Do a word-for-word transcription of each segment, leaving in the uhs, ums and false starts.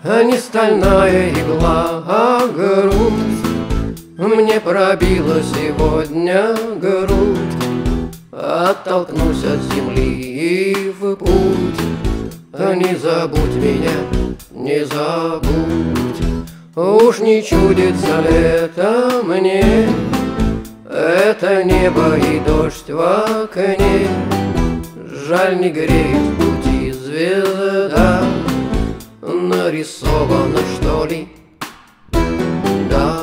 а не стальная игла, а грусть. Мне пробила сегодня грудь, оттолкнусь от земли и в путь. Не забудь меня, не забудь. Уж не чудится лето мне, это небо и дождь в окне. Жаль, не греет в пути звезда, нарисована, что ли? Да.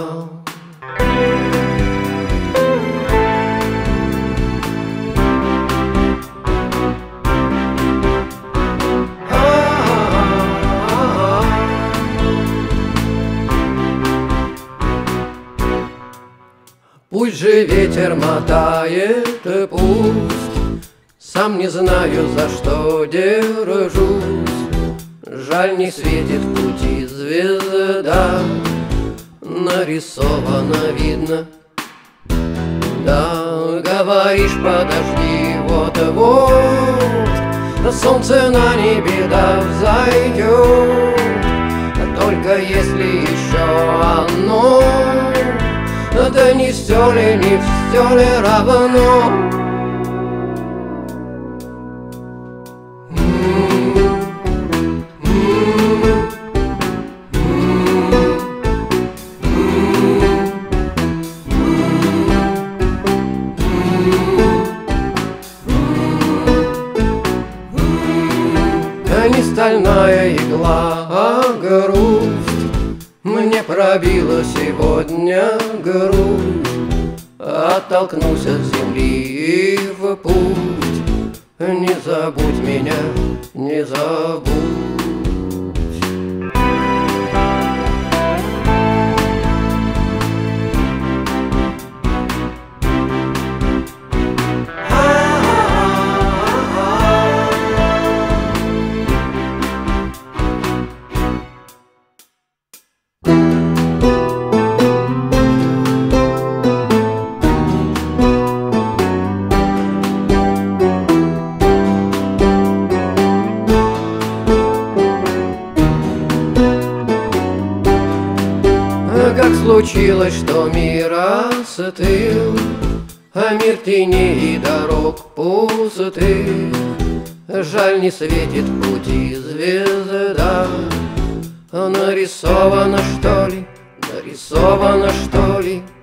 Пусть же ветер мотает, пусть, сам не знаю, за что держусь. Жаль, не светит в пути звезда, нарисовано, видно. Да, говоришь, подожди, вот-вот солнце на небе да взойдет. Только если еще оно, да не все ли, не все ли равно. Не стальная игла, а грусть. Мне пробила сегодня грудь, оттолкнусь от земли и в путь. Не забудь меня, не забудь. Как случилось, что мир остыл, а мир теней и дорог пустых. Жаль, не светит в пути звезда, нарисовано, что ли, нарисовано, что ли.